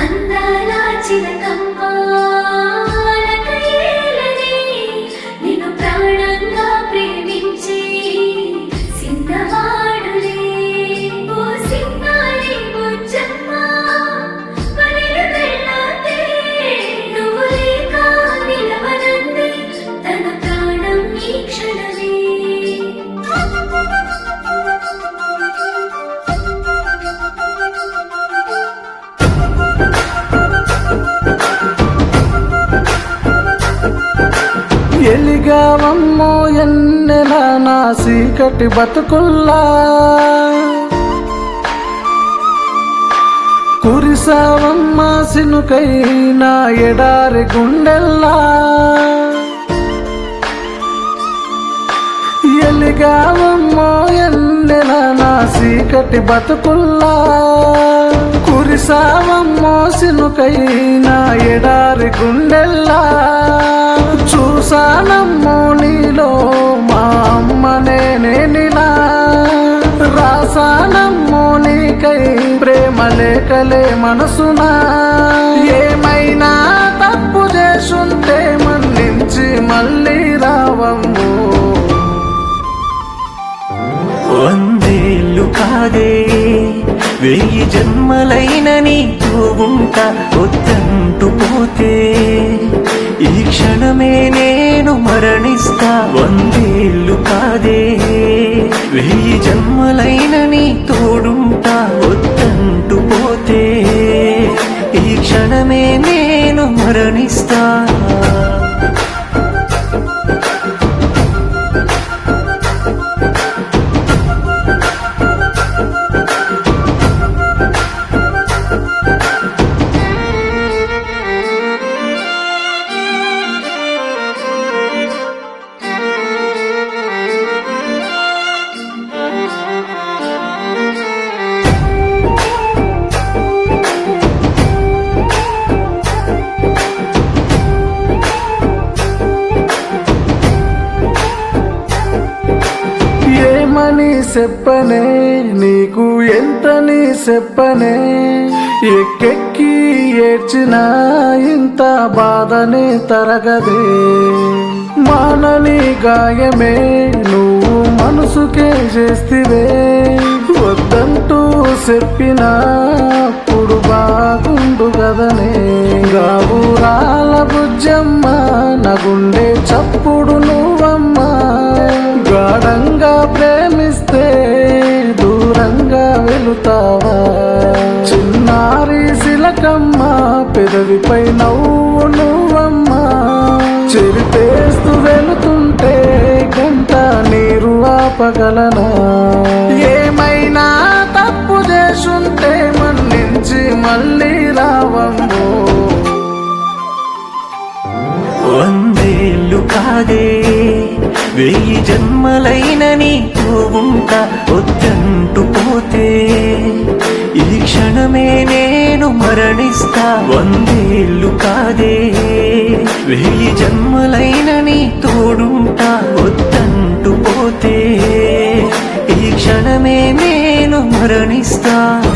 అందాల చిలకమ్మ లకయేలని నిన్ను ప్రాణంగా ప్రేమించి సిన్నవాడులే ఓ సిన్నారి బుజ్జమ్మ పనిలు వెళ్ళతే నువ్వు లేక నిలవనంది తన ప్రాణం ఈ క్షణమే. ఎలిగావమ్మో ఎన్నెల నా సీకటి బతుకుల్లా కురిసావమ్మ సినుకై నా ఎడారి గుండెల్లా ఎలిగావమ్మో ఎన్నెల నా సీకటి బతుకుల్లా కురిసావమ్మో సినుకై నా ఎడారి గుండెల్లా చూసానమ్మో నీలో మా అమ్మ నేనేనిలా రాసానమ్మో నీకై ప్రేమ లేఖలే మనసునా ఏమైనా తప్పు చేసుంటే మన్నించి మళ్ళీ రావమ్మో. వందేళ్ళు కాదే 1000 జన్మలైన నీతో ఉంటా వద్దంటూ పోతే ఈ క్షణమే నేను మరణిస్తా. 100 ఏళ్ళు కాదే 1000 జన్మలైన నీ తోడుంటా వద్దంటూ పోతే ఈ క్షణమే నేను మరణిస్తా. ఏమని చెప్పనే నీకు ఎంతని చెప్పనే ఎక్కెక్కి ఏడ్చినా ఇంత బాధనే తరగదే. మానని గాయమే నువ్వు మనసుకే చేస్తివే వద్దంటూ చెప్పినప్పుడు బాగుండు గదనే. గాబురాల బుజ్జమ్మ నా గుండె చప్పుడు నువ్వమ్మా గాఢంగా ప్రేమిస్తే దూరంగా వెళుతావా. చిన్నారి శిలకమ్మ పెదవిపై నవ్వు నువ్వమ్మా చెరిపేస్తూ వెళుతుంటే గంట నీరు ఆపగలనా. ఏమైనా తప్పు చేసుంటే మన్నించి మళ్ళీ రావమ్మో. 100 ఏళ్ళు కాదే 1000 జన్మలైన నీతో ఉంటా వద్దంటూ పోతే ఈ క్షణమే నేను మరణిస్తా. 100 ఏళ్ళు కాదే 1000 జన్మలైన నీ తోడుంటా వద్దంటూ పోతే ఈ క్షణమే నేను మరణిస్తా.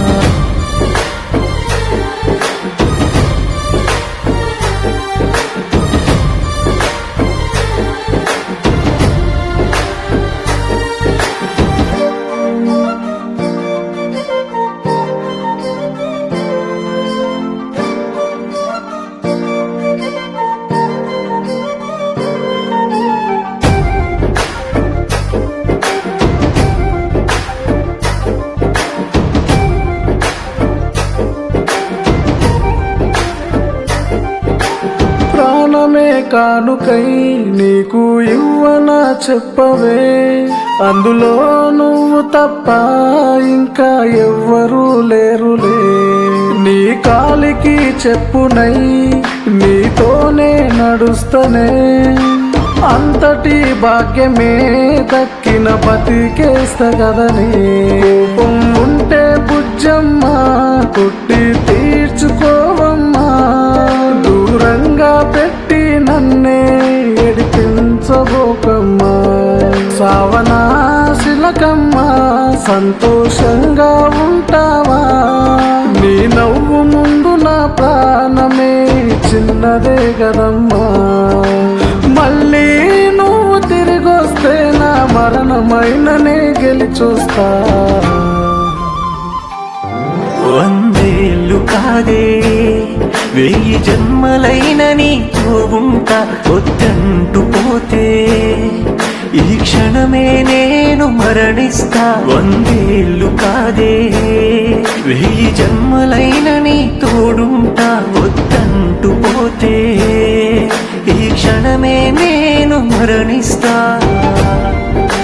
ప్రాణమే కానుకై నీకు ఇవ్వన చెప్పవే అందులో నువ్వు తప్ప ఇంకా ఎవ్వరూ లేరులే. నీ కాలికి చెప్పునై నీతోనే నడుస్తనే అంతటి భాగ్యమే దక్కిన బతికేస్తా గదని. కోపం ఉంటే బుజ్జమ్మ కొట్టి తీర్చుకోవమ్మా దూరంగా పెట్టి నన్నే ఏడిపించబోకమ్మా. సావనా శిలకమ్మ సంతోషంగా ఉంటావా నీ నవ్వు ముందు నా కదమ్మా. మళ్ళీ నువ్వు తిరిగొస్తే నా మరణమైననే గెలిచొస్తా. వందేళ్ళు కాదే 1000 జన్మలైన నీతో ఉంటా. వద్దంటూ పోతే ఈ క్షణమే నేను మరణిస్తా. 100 ఏళ్ళు కాదే 1000 జన్మలైన నీ తోడుంటా. వద్దంటూ పోతే ఈ క్షణమే నేను మరణిస్తా.